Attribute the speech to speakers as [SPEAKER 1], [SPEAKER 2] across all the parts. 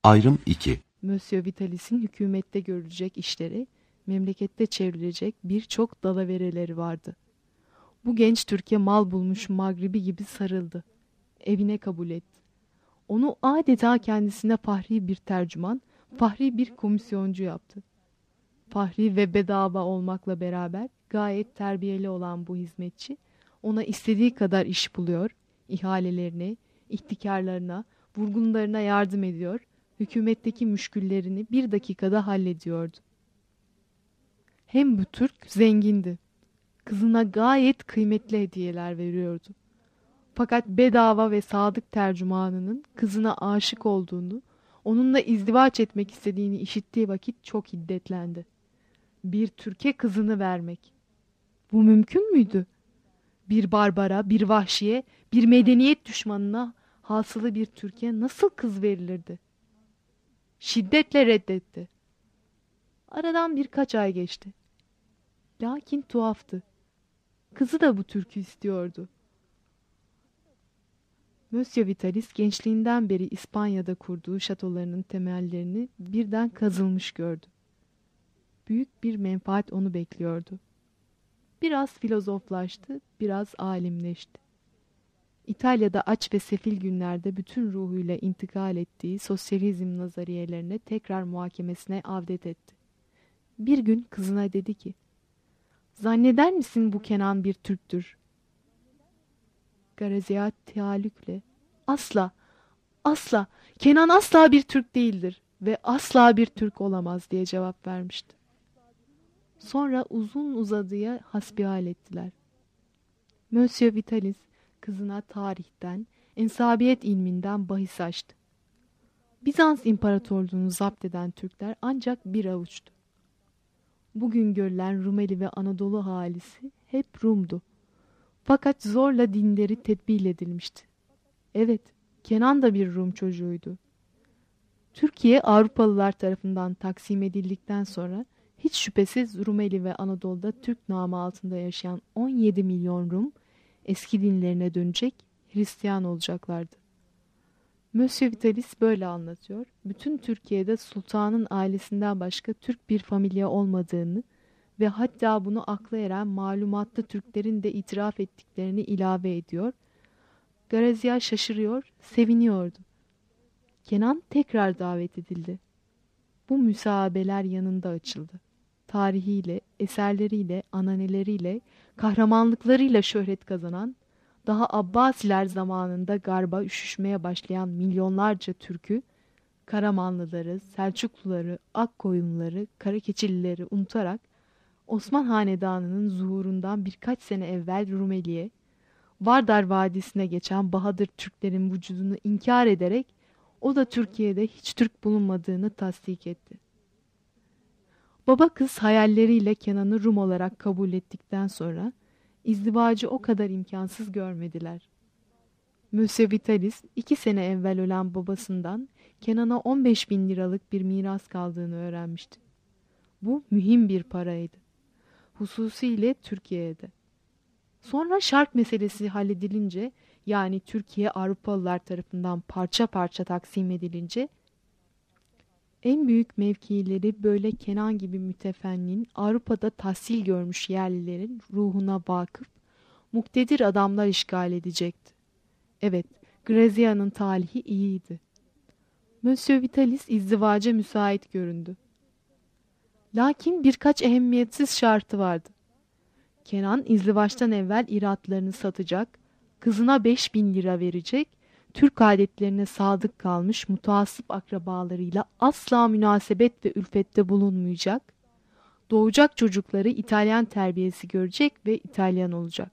[SPEAKER 1] Ayrım 2.
[SPEAKER 2] Monsieur Vitalis'in hükümette görülecek işleri, memlekette çevrilecek birçok dalavereleri vardı. Bu genç Türk'e mal bulmuş Magribi gibi sarıldı. Evine kabul etti. Onu adeta kendisine fahri bir tercüman, fahri bir komisyoncu yaptı. Fahri ve bedava olmakla beraber gayet terbiyeli olan bu hizmetçi, ona istediği kadar iş buluyor, ihalelerine, ihtikarlarına, vurgunlarına yardım ediyor, hükümetteki müşküllerini bir dakikada hallediyordu. Hem bu Türk zengindi. Kızına gayet kıymetli hediyeler veriyordu. Fakat bedava ve sadık tercümanının kızına aşık olduğunu, onunla izdivaç etmek istediğini işittiği vakit çok hiddetlendi. Bir Türk'e kızını vermek. Bu mümkün müydü? Bir barbara, bir vahşiye, bir medeniyet düşmanına hasılı bir Türk'e nasıl kız verilirdi? Şiddetle reddetti. Aradan birkaç ay geçti. Lakin tuhaftı. Kızı da bu Türk'ü istiyordu. Monsieur Vitalis gençliğinden beri İspanya'da kurduğu şatolarının temellerini birden kazılmış gördü. Büyük bir menfaat onu bekliyordu. Biraz filozoflaştı, biraz alimleşti. İtalya'da aç ve sefil günlerde bütün ruhuyla intikal ettiği sosyalizm nazariyelerine tekrar muhakemesine avdet etti. Bir gün kızına dedi ki, "Zanneder misin bu Kenan bir Türktür?" Garazia teallükle, "Asla, asla, Kenan asla bir Türk değildir ve asla bir Türk olamaz," diye cevap vermişti. Sonra uzun uzadıya hasbihal ettiler. Monsieur Vitalis kızına tarihten, ensabiyet ilminden bahis açtı. Bizans İmparatorluğunu zapt eden Türkler ancak bir avuçtu. Bugün görülen Rumeli ve Anadolu halisi hep Rum'du. Fakat zorla dinleri tedbir edilmişti. Evet, Kenan da bir Rum çocuğuydu. Türkiye Avrupalılar tarafından taksim edildikten sonra hiç şüphesiz Rumeli ve Anadolu'da Türk namı altında yaşayan 17 milyon Rum eski dinlerine dönecek, Hristiyan olacaklardı. Monsieur Vitalis böyle anlatıyor. Bütün Türkiye'de sultanın ailesinden başka Türk bir familya olmadığını ve hatta bunu akla eren malumatlı Türklerin de itiraf ettiklerini ilave ediyor. Garazia şaşırıyor, seviniyordu. Kenan tekrar davet edildi. Bu müsahabeler yanında açıldı. Tarihiyle, eserleriyle, ananeleriyle, kahramanlıklarıyla şöhret kazanan, daha Abbasiler zamanında garba üşüşmeye başlayan milyonlarca Türk'ü, Karamanlıları, Selçukluları, Akkoyunluları, Karakeçilileri unutarak, Osman Hanedanı'nın zuhurundan birkaç sene evvel Rumeli'ye, Vardar Vadisi'ne geçen Bahadır Türklerin vücudunu inkar ederek, o da Türkiye'de hiç Türk bulunmadığını tasdik etti. Baba kız hayalleriyle Kenan'ı Rum olarak kabul ettikten sonra izdivacı o kadar imkansız görmediler. Monsieur Vitalis 2 sene evvel ölen babasından Kenan'a 15 bin liralık bir miras kaldığını öğrenmişti. Bu mühim bir paraydı. Hususiyle Türkiye'de. Sonra şark meselesi halledilince, yani Türkiye Avrupalılar tarafından parça parça taksim edilince, en büyük mevkileri böyle Kenan gibi mütefennin, Avrupa'da tahsil görmüş yerlilerin ruhuna vakıf, muktedir adamlar işgal edecekti. Evet, Grazia'nın talihi iyiydi. Monsieur Vitalis izdivaca müsait göründü. Lakin birkaç ehemmiyetsiz şartı vardı. Kenan izdivaçtan evvel iratlarını satacak, kızına 5.000 lira verecek, Türk adetlerine sadık kalmış mutasip akrabalarıyla asla münasebet ve ülfette bulunmayacak, doğacak çocukları İtalyan terbiyesi görecek ve İtalyan olacak.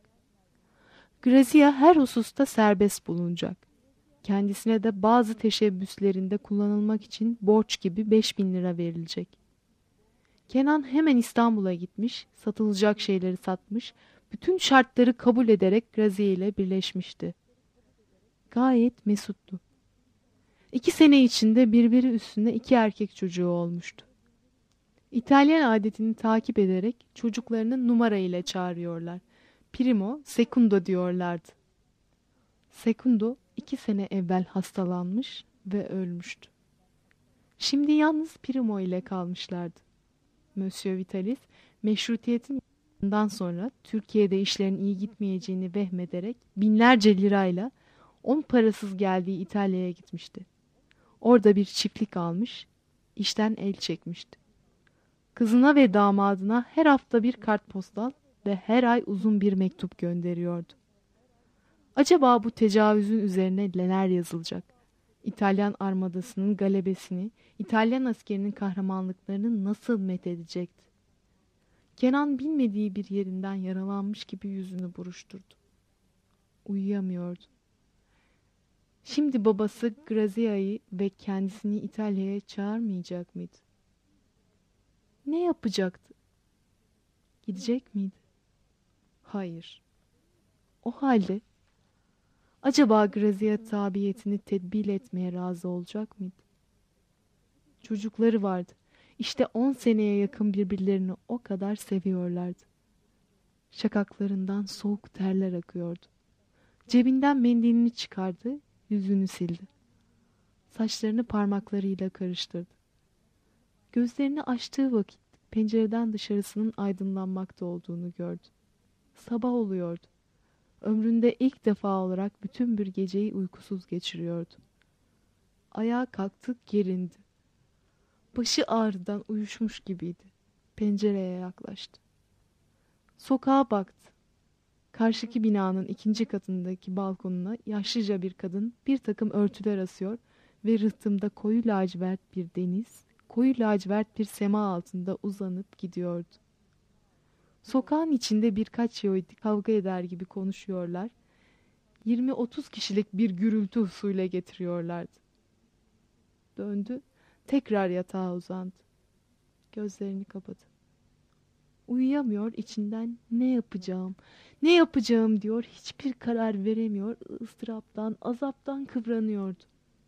[SPEAKER 2] Grazia her hususta serbest bulunacak. Kendisine de bazı teşebbüslerinde kullanılmak için borç gibi 5.000 lira verilecek. Kenan hemen İstanbul'a gitmiş, satılacak şeyleri satmış, bütün şartları kabul ederek Grazia ile birleşmişti. Gayet mesuttu. 2 sene içinde birbiri üstüne 2 erkek çocuğu olmuştu. İtalyan adetini takip ederek çocuklarını numara ile çağırıyorlar. Primo, secundo diyorlardı. Secundo 2 sene evvel hastalanmış ve ölmüştü. Şimdi yalnız Primo ile kalmışlardı. Monsieur Vitalis, meşrutiyetin yılından sonra Türkiye'de işlerin iyi gitmeyeceğini vehmederek binlerce lirayla parasız geldiği İtalya'ya gitmişti. Orada bir çiftlik almış, işten el çekmişti. Kızına ve damadına her hafta bir kartpostal ve her ay uzun bir mektup gönderiyordu. Acaba bu tecavüzün üzerine neler yazılacak? İtalyan armadasının galebesini, İtalyan askerinin kahramanlıklarını nasıl methedecekti? Kenan bilmediği bir yerinden yaralanmış gibi yüzünü buruşturdu. Uyuyamıyordu. Şimdi babası Grazia'yı ve kendisini İtalya'ya çağırmayacak mıydı? Ne yapacaktı? Gidecek miydi? Hayır. O halde acaba Grazia tabiyetini tedbir etmeye razı olacak mıydı? Çocukları vardı. İşte 10 seneye yakın birbirlerini o kadar seviyorlardı. Şakaklarından soğuk terler akıyordu. Cebinden mendilini çıkardı, yüzünü sildi. Saçlarını parmaklarıyla karıştırdı. Gözlerini açtığı vakit pencereden dışarısının aydınlanmakta olduğunu gördü. Sabah oluyordu. Ömründe ilk defa olarak bütün bir geceyi uykusuz geçiriyordu. Ayağa kalktı, gerindi. Başı ağrıdan uyuşmuş gibiydi. Pencereye yaklaştı. Sokağa baktı. Karşıki binanın 2. katındaki balkonuna yaşlıca bir kadın bir takım örtüler asıyor ve rıhtımda koyu lacivert bir deniz, koyu lacivert bir sema altında uzanıp gidiyordu. Sokağın içinde birkaç Yahudi kavga eder gibi konuşuyorlar, 20-30 kişilik bir gürültü usulüyle getiriyorlardı. Döndü, tekrar yatağa uzandı. Gözlerini kapadı. Uyuyamıyor, içinden ne yapacağım, ne yapacağım diyor, hiçbir karar veremiyor, ıstıraptan, azaptan kıvranıyordu.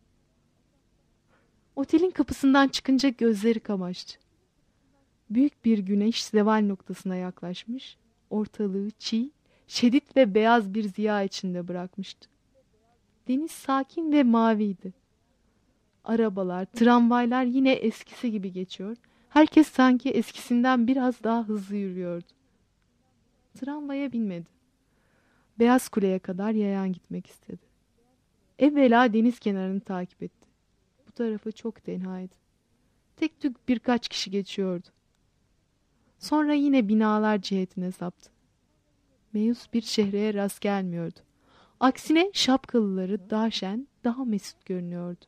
[SPEAKER 2] Otelin kapısından çıkınca gözleri kamaştı. Büyük bir güneş zeval noktasına yaklaşmış, ortalığı çiğ, şedid ve beyaz bir ziya içinde bırakmıştı. Deniz sakin ve maviydi. Arabalar, tramvaylar yine eskisi gibi geçiyor. Herkes sanki eskisinden biraz daha hızlı yürüyordu. Tramvaya binmedi. Beyaz Kule'ye kadar yayan gitmek istedi. Evvela deniz kenarını takip etti. Bu tarafı çok tenhaydı. Tek tük birkaç kişi geçiyordu. Sonra yine binalar cihetine saptı. Meyus bir şehreye rast gelmiyordu. Aksine şapkalıları daha şen, daha mesut görünüyordu.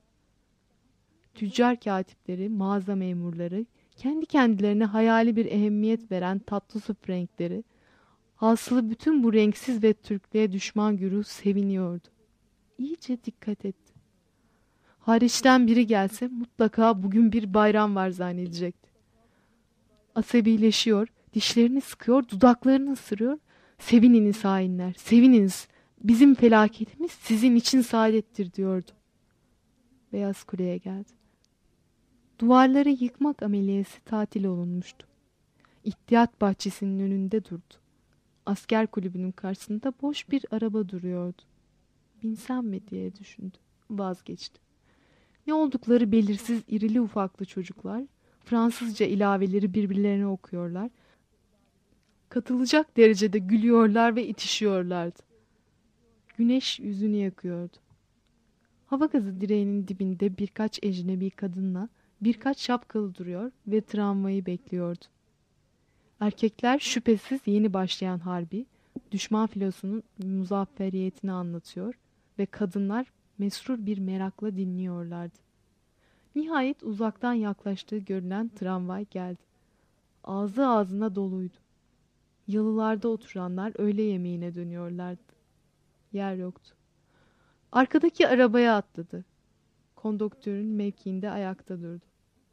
[SPEAKER 2] Tüccar katipleri, mağaza memurları, kendi kendilerine hayali bir ehemmiyet veren tatlı süp renkleri, hasılı bütün bu renksiz ve Türklüğe düşman güruh seviniyordu. İyice dikkat etti. Hariçten biri gelse mutlaka bugün bir bayram var zannedecekti. Asabileşiyor, dişlerini sıkıyor, dudaklarını ısırıyor. Sevininiz hainler, sevininiz. Bizim felaketimiz sizin için saadettir diyordu. Beyaz Kule'ye geldi. Duvarları yıkmak ameliyesi tatil olunmuştu. İhtiyat bahçesinin önünde durdu. Asker kulübünün karşısında boş bir araba duruyordu. Binsem mi diye düşündü. Vazgeçti. Ne oldukları belirsiz irili ufaklı çocuklar, Fransızca ilaveleri birbirlerine okuyorlar. Katılacak derecede gülüyorlar ve itişiyorlardı. Güneş yüzünü yakıyordu. Hava gazı direğinin dibinde birkaç ecnebi kadınla birkaç şapkalı duruyor ve tramvayı bekliyordu. Erkekler şüphesiz yeni başlayan harbi, düşman filosunun muzafferiyetini anlatıyor ve kadınlar mesrur bir merakla dinliyorlardı. Nihayet uzaktan yaklaştığı görülen tramvay geldi. Ağzı ağzına doluydu. Yalılarda oturanlar öğle yemeğine dönüyorlardı. Yer yoktu. Arkadaki arabaya atladı. Konduktörün mevkiinde ayakta durdu.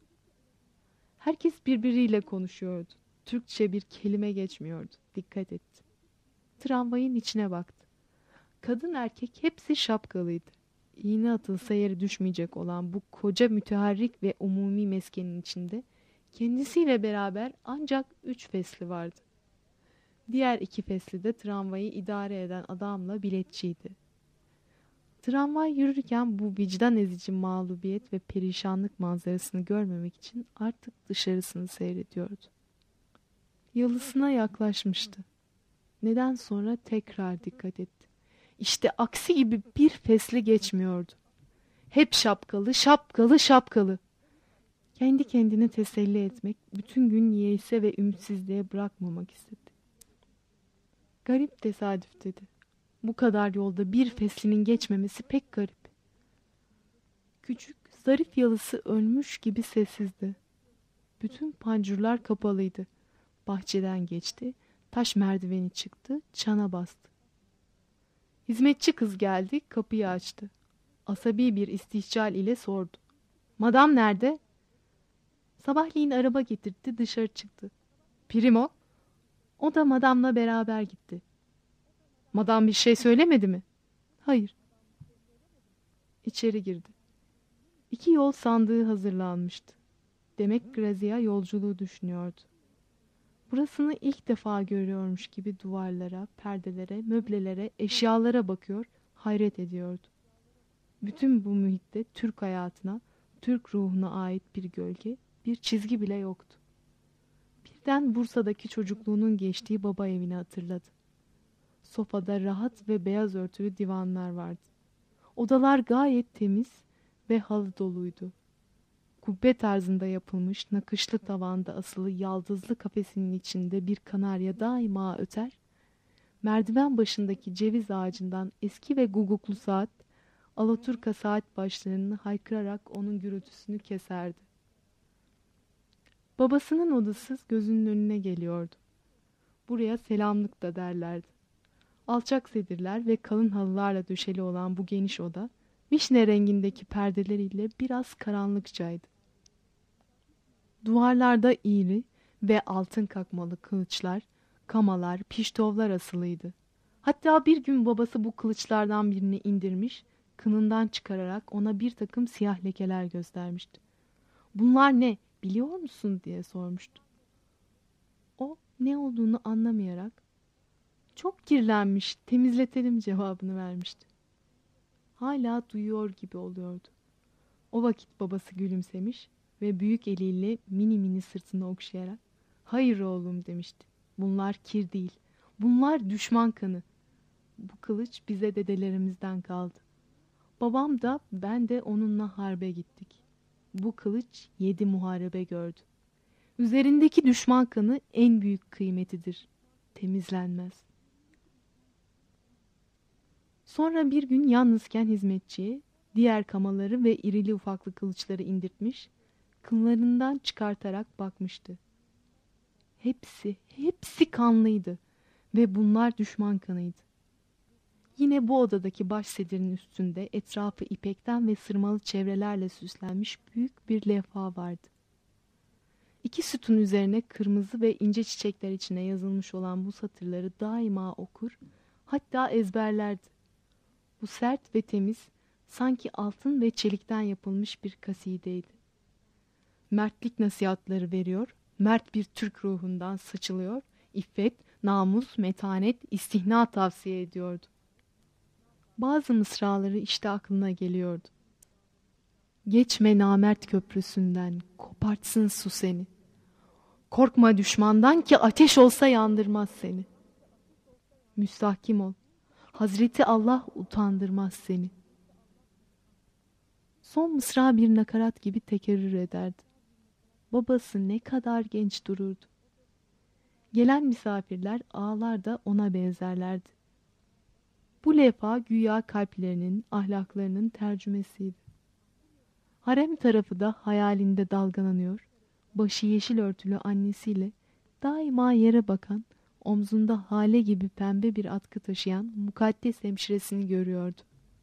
[SPEAKER 2] Herkes birbiriyle konuşuyordu. Türkçe bir kelime geçmiyordu. Dikkat etti. Tramvayın içine baktı. Kadın erkek hepsi şapkalıydı. İğne atılsa yere düşmeyecek olan bu koca müteharrik ve umumi meskenin içinde kendisiyle beraber ancak 3 fesli vardı. Diğer 2 fesli de tramvayı idare eden adamla biletçiydi. Tramvay yürürken bu vicdan ezici mağlubiyet ve perişanlık manzarasını görmemek için artık dışarısını seyrediyordu. Yalısına yaklaşmıştı. Neden sonra tekrar dikkat etti. İşte aksi gibi bir fesli geçmiyordu. Hep şapkalı, şapkalı, şapkalı. Kendi kendini teselli etmek, bütün gün yeise ve ümitsizliğe bırakmamak istedi. Garip tesadüf dedi. Bu kadar yolda bir feslinin geçmemesi pek garip. Küçük, zarif yalısı ölmüş gibi sessizdi. Bütün pancurlar kapalıydı. Bahçeden geçti, taş merdiveni çıktı, çana bastı. Hizmetçi kız geldi, kapıyı açtı. Asabi bir istihcal ile sordu. Madam nerede? Sabahleyin araba getirdi, dışarı çıktı. Primo? O da madamla beraber gitti. Madam bir şey söylemedi mi? Hayır. İçeri girdi. 2 yol sandığı hazırlanmıştı. Demek Grazia yolculuğu düşünüyordu. Burasını ilk defa görüyormuş gibi duvarlara, perdelere, möblelere, eşyalara bakıyor, hayret ediyordu. Bütün bu mühitte Türk hayatına, Türk ruhuna ait bir gölge, bir çizgi bile yoktu. Birden Bursa'daki çocukluğunun geçtiği baba evini hatırladı. Sofada rahat ve beyaz örtülü divanlar vardı. Odalar gayet temiz ve halı doluydu. Kubbe tarzında yapılmış nakışlı tavanda asılı yaldızlı kafesinin içinde bir kanarya daima öter, merdiven başındaki ceviz ağacından eski ve guguklu saat, alaturka saat başlarını haykırarak onun gürültüsünü keserdi. Babasının odası gözünün önüne geliyordu. Buraya selamlık da derlerdi. Alçak sedirler ve kalın halılarla döşeli olan bu geniş oda, vişne rengindeki perdeleriyle biraz karanlıkçaydı. Duvarlarda iğri ve altın kakmalı kılıçlar, kamalar, piştovlar asılıydı. Hatta bir gün babası bu kılıçlardan birini indirmiş, kınından çıkararak ona bir takım siyah lekeler göstermişti. "Bunlar ne, biliyor musun?" diye sormuştu. O ne olduğunu anlamayarak, "Çok kirlenmiş, temizletelim" cevabını vermişti. Hala duyuyor gibi oluyordu. O vakit babası gülümsemiş ve büyük eliyle mini mini sırtını okşayarak, "Hayır oğlum" demişti. "Bunlar kir değil. Bunlar düşman kanı. Bu kılıç bize dedelerimizden kaldı. Babam da ben de onunla harbe gittik. Bu kılıç 7 muharebe gördü. Üzerindeki düşman kanı en büyük kıymetidir. Temizlenmez." Sonra bir gün yalnızken hizmetçiye diğer kamaları ve irili ufaklı kılıçları indirtmiş, kınlarından çıkartarak bakmıştı. Hepsi kanlıydı ve bunlar düşman kanıydı. Yine bu odadaki baş sedirin üstünde etrafı ipekten ve sırmalı çevrelerle süslenmiş büyük bir levha vardı. 2 sütun üzerine kırmızı ve ince çiçekler içine yazılmış olan bu satırları daima okur, hatta ezberlerdi. Bu sert ve temiz, sanki altın ve çelikten yapılmış bir kasideydi. Mertlik nasihatları veriyor, mert bir Türk ruhundan saçılıyor, iffet, namus, metanet, istihna tavsiye ediyordu. Bazı mısraları işte aklına geliyordu. "Geçme namert köprüsünden, kopartsın su seni. Korkma düşmandan ki ateş olsa yandırmaz seni. Müstahkim ol, Hazreti Allah utandırmaz seni." Son mısra bir nakarat gibi tekerrür ederdi. Babası ne kadar genç dururdu. Gelen misafirler ağlar da ona benzerlerdi. Bu levha güya kalplerinin, ahlaklarının tercümesiydi. Harem tarafı da hayalinde dalgalanıyor, başı yeşil örtülü annesiyle daima yere bakan, omzunda hale gibi pembe bir atkı taşıyan mukaddes hemşiresini görüyordu.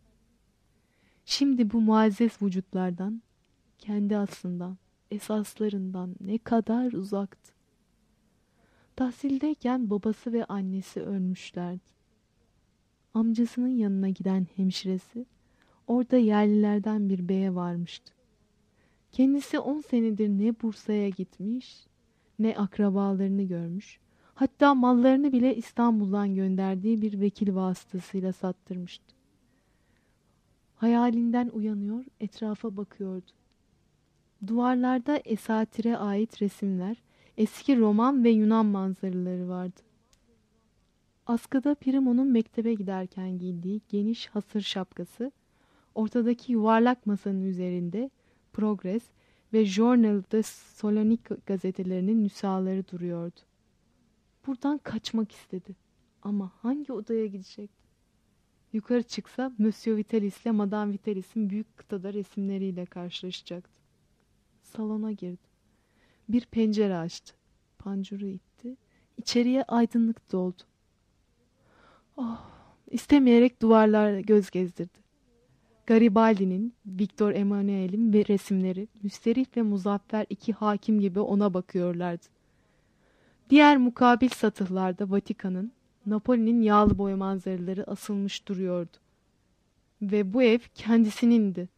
[SPEAKER 2] Şimdi bu muazzez vücutlardan, kendi aslından, esaslarından ne kadar uzaktı. Tahsildeyken babası ve annesi ölmüşlerdi. Amcasının yanına giden hemşiresi, orada yerlilerden bir beye varmıştı. Kendisi 10 senedir ne Bursa'ya gitmiş, ne akrabalarını görmüş, hatta mallarını bile İstanbul'dan gönderdiği bir vekil vasıtasıyla sattırmıştı. Hayalinden uyanıyor, etrafa bakıyordu. Duvarlarda esatire ait resimler, eski Roman ve Yunan manzaraları vardı. Askıda Primo'nun mektebe giderken giydiği geniş hasır şapkası, ortadaki yuvarlak masanın üzerinde Progress ve Journal de Salonik gazetelerinin nüshaları duruyordu. Buradan kaçmak istedi. Ama hangi odaya gidecek? Yukarı çıksa Monsieur Vitalis ile Madame Vitalis'in büyük kıtada resimleriyle karşılaşacaktı. Salona girdi. Bir pencere açtı. Pancuru itti. İçeriye aydınlık doldu. Oh, istemeyerek duvarlara göz gezdirdi. Garibaldi'nin, Victor Emanuel'in ve resimleri müsterih ve muzaffer iki hakim gibi ona bakıyorlardı. Diğer mukabil satıhlarda Vatikan'ın, Napoli'nin yağlı boya manzaraları asılmış duruyordu. Ve bu ev kendisinin.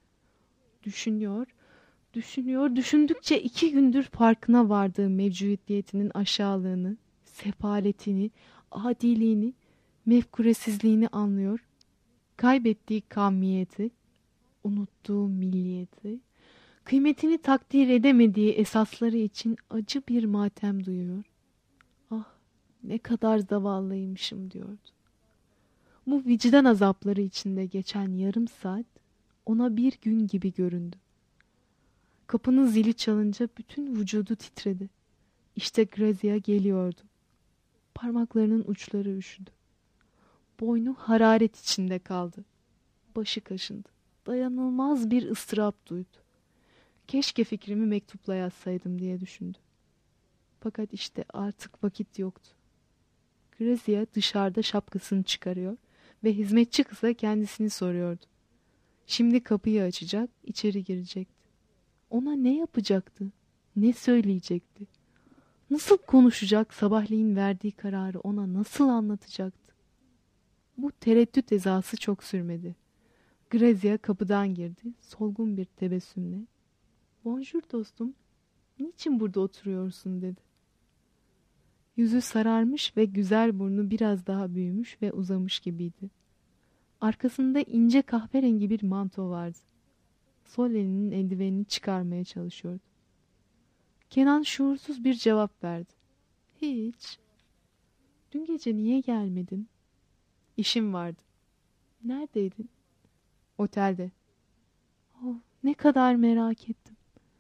[SPEAKER 2] Düşündükçe 2 gündür farkına vardığı mevcudiyetinin aşağılığını, sefaletini, adiliğini, mefkuresizliğini anlıyor. Kaybettiği kavmiyeti, unuttuğu milliyeti, kıymetini takdir edemediği esasları için acı bir matem duyuyor. Ah, ne kadar zavallıymışım diyordu. Bu vicdan azapları içinde geçen yarım saat ona bir gün gibi göründü. Kapının zili çalınca bütün vücudu titredi. İşte Grazia geliyordu. Parmaklarının uçları üşüdü. Boynu hararet içinde kaldı. Başı kaşındı. Dayanılmaz bir ıstırap duydu. Keşke fikrimi mektupla yazsaydım diye düşündü. Fakat işte artık vakit yoktu. Grazia dışarıda şapkasını çıkarıyor ve hizmetçi kıza kendisini soruyordu. Şimdi kapıyı açacak, içeri girecekti. Ona ne yapacaktı? Ne söyleyecekti? Nasıl konuşacak, sabahleyin verdiği kararı ona nasıl anlatacaktı? Bu tereddüt ezası çok sürmedi. Grazia kapıdan girdi, solgun bir tebessümle. "Bonjour dostum, niçin burada oturuyorsun?" dedi. Yüzü sararmış ve güzel burnu biraz daha büyümüş ve uzamış gibiydi. Arkasında ince kahverengi bir manto vardı. Sol elinin eldivenini çıkarmaya çalışıyordu. Kenan şuursuz bir cevap verdi. "Hiç." "Dün gece niye gelmedin?" "İşim vardı." "Neredeydin?" "Otelde." "Oh, ne kadar merak ettim."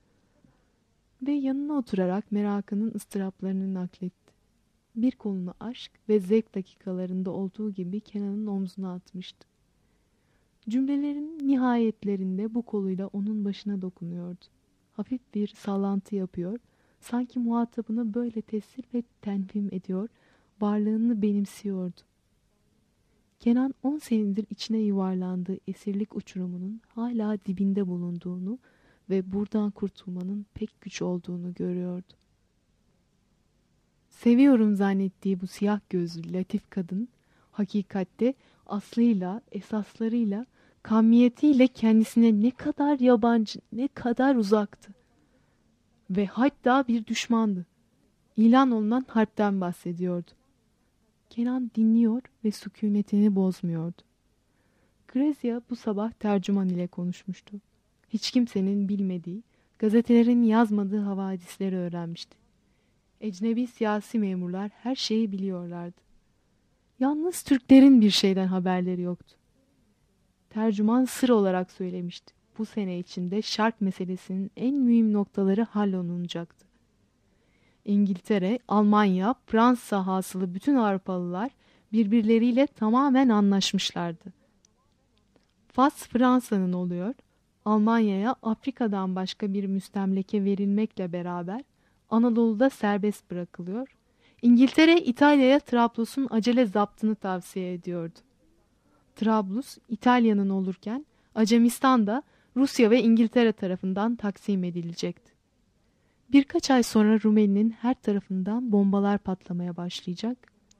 [SPEAKER 2] Ve yanına oturarak merakının ıstıraplarını nakletti. Bir kolunu aşk ve zevk dakikalarında olduğu gibi Kenan'ın omzuna atmıştı. Cümlelerin nihayetlerinde bu koluyla onun başına dokunuyordu. Hafif bir sallantı yapıyor, sanki muhatabını böyle tesir ve tenvim ediyor, varlığını benimsiyordu. Kenan 10 senedir içine yuvarlandığı esirlik uçurumunun hala dibinde bulunduğunu ve buradan kurtulmanın pek güç olduğunu görüyordu. Seviyorum zannettiği bu siyah gözlü latif kadın, hakikatte aslıyla, esaslarıyla, kamiyetiyle kendisine ne kadar yabancı, ne kadar uzaktı. Ve hatta bir düşmandı. İlan olunan harpten bahsediyordu. Kenan dinliyor ve sükunetini bozmuyordu. Grazia bu sabah tercüman ile konuşmuştu. Hiç kimsenin bilmediği, gazetelerin yazmadığı havadisleri öğrenmişti. Ecnebi siyasi memurlar her şeyi biliyorlardı. Yalnız Türklerin bir şeyden haberleri yoktu. Tercüman sır olarak söylemişti. Bu sene içinde şark meselesinin en mühim noktaları hallolunacaktı. İngiltere, Almanya, Fransa hasılı bütün Avrupalılar birbirleriyle tamamen anlaşmışlardı. Fas Fransa'nın oluyor, Almanya'ya Afrika'dan başka bir müstemleke verilmekle beraber Anadolu'da serbest bırakılıyor. İngiltere, İtalya'ya Trablus'un acele zaptını tavsiye ediyordu. Trablus, İtalya'nın olurken Acemistan da Rusya ve İngiltere tarafından taksim edilecekti. Birkaç ay sonra Rumeli'nin her tarafından bombalar patlamaya başlayacak.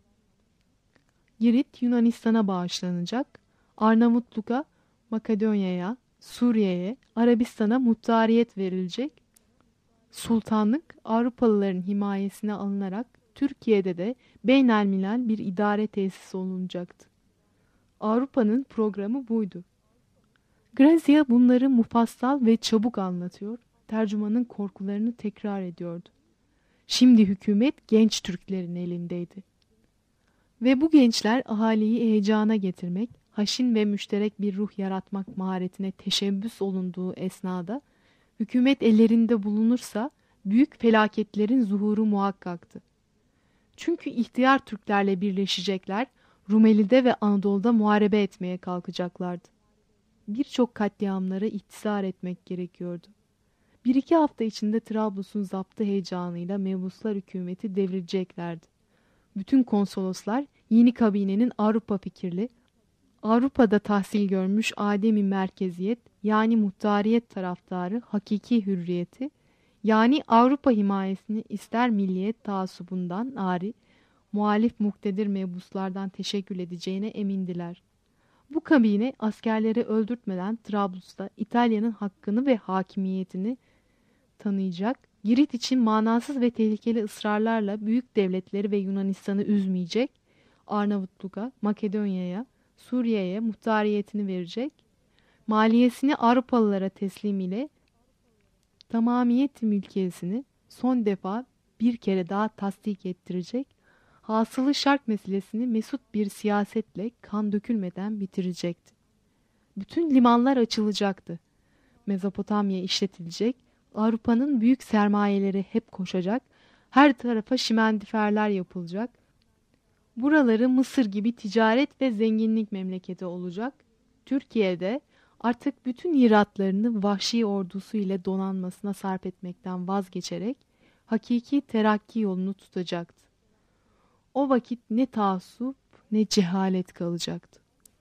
[SPEAKER 2] Girit Yunanistan'a bağışlanacak. Arnavutluk'a, Makedonya'ya, Suriye'ye, Arabistan'a muhtariyet verilecek. Sultanlık Avrupalıların himayesine alınarak Türkiye'de de beynelmilel bir idare tesisi olunacaktı. Avrupa'nın programı buydu. Grazia bunları mufassal ve çabuk anlatıyor, tercümanın korkularını tekrar ediyordu. Şimdi hükümet genç Türklerin elindeydi. Ve bu gençler ahaliyi heyecana getirmek, haşin ve müşterek bir ruh yaratmak maharetine teşebbüs olunduğu esnada, hükümet ellerinde bulunursa büyük felaketlerin zuhuru muhakkaktı. Çünkü ihtiyar Türklerle birleşecekler, Rumeli'de ve Anadolu'da muharebe etmeye kalkacaklardı. Birçok katliamlara ihtisar etmek gerekiyordu. Bir iki hafta içinde Trablus'un zaptı heyecanıyla mebuslar hükümeti devireceklerdi. Bütün konsoloslar yeni kabinenin Avrupa fikirli, Avrupa'da tahsil görmüş ademi merkeziyet yani muhtariyet taraftarı hakiki hürriyeti yani Avrupa himayesini ister milliyet taassubundan ari, muhalif muktedir mebuslardan teşekkül edeceğine emindiler. Bu kabine askerleri öldürtmeden Trablus'ta İtalya'nın hakkını ve hakimiyetini tanıyacak, Girit için manasız ve tehlikeli ısrarlarla büyük devletleri ve Yunanistan'ı üzmeyecek, Arnavutluk'a, Makedonya'ya, Suriye'ye muhtariyetini verecek, maliyesini Avrupalılara teslim ile tamamiyet mülkiyesini son defa bir kere daha tasdik ettirecek, hasılı şark meselesini mesut bir siyasetle kan dökülmeden bitirecekti. Bütün limanlar açılacaktı. Mezopotamya işletilecek, Avrupa'nın büyük sermayeleri hep koşacak, her tarafa şimendiferler yapılacak, buraları Mısır gibi ticaret ve zenginlik memleketi olacak, Türkiye'de artık bütün iratlarını vahşi ordusu ile donanmasına sarf etmekten vazgeçerek hakiki terakki yolunu tutacaktı. O vakit ne taassup ne cehalet kalacaktı.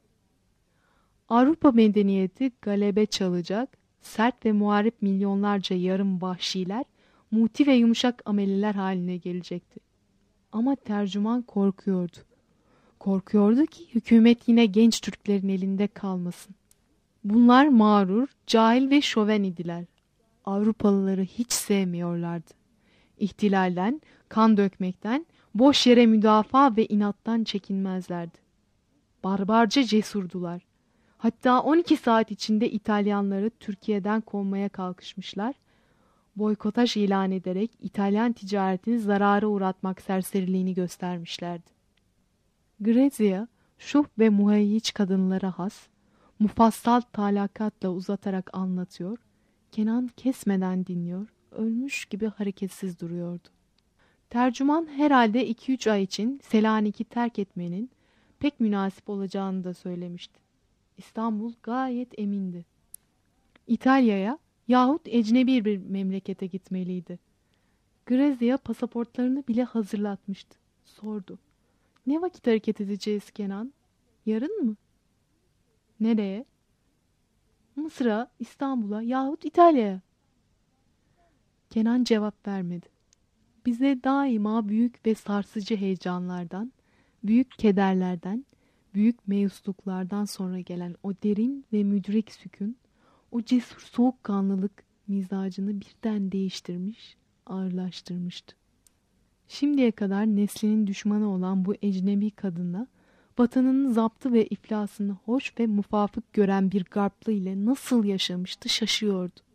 [SPEAKER 2] Avrupa medeniyeti galebe çalacak, sert ve muharip milyonlarca yarım vahşiler, muti ve yumuşak ameliler haline gelecekti. Ama tercüman korkuyordu. Korkuyordu ki hükümet yine genç Türklerin elinde kalmasın. Bunlar mağrur, cahil ve şoven idiler. Avrupalıları hiç sevmiyorlardı. İhtilalden, kan dökmekten, boş yere müdafaa ve inattan çekinmezlerdi. Barbarca cesurdular. Hatta 12 saat içinde İtalyanları Türkiye'den kovmaya kalkışmışlar. Boykotaj ilan ederek İtalyan ticaretini zarara uğratmak serseriliğini göstermişlerdi. Grazia, şuh ve muheyyiç kadınlara has, mufassal talakatla uzatarak anlatıyor, Kenan kesmeden dinliyor, ölmüş gibi hareketsiz duruyordu. Tercüman herhalde 2-3 ay için Selanik'i terk etmenin pek münasip olacağını da söylemişti. İstanbul gayet emindi. İtalya'ya yahut ecnebi bir memlekete gitmeliydi. Grazia pasaportlarını bile hazırlatmıştı. Sordu. Ne vakit hareket edeceğiz Kenan? Yarın mı? Nereye? Mısır'a, İstanbul'a yahut İtalya'ya. Kenan cevap vermedi. Bize daima büyük ve sarsıcı heyecanlardan, büyük kederlerden, büyük meyusluklardan sonra gelen o derin ve müdrik sükun, o cesur soğukkanlılık mizacını birden değiştirmiş, ağırlaştırmıştı. Şimdiye kadar neslinin düşmanı olan bu ecnebi kadınla, vatanının zaptı ve iflasını hoş ve muvafık gören bir Garplı ile nasıl yaşamıştı şaşıyordu.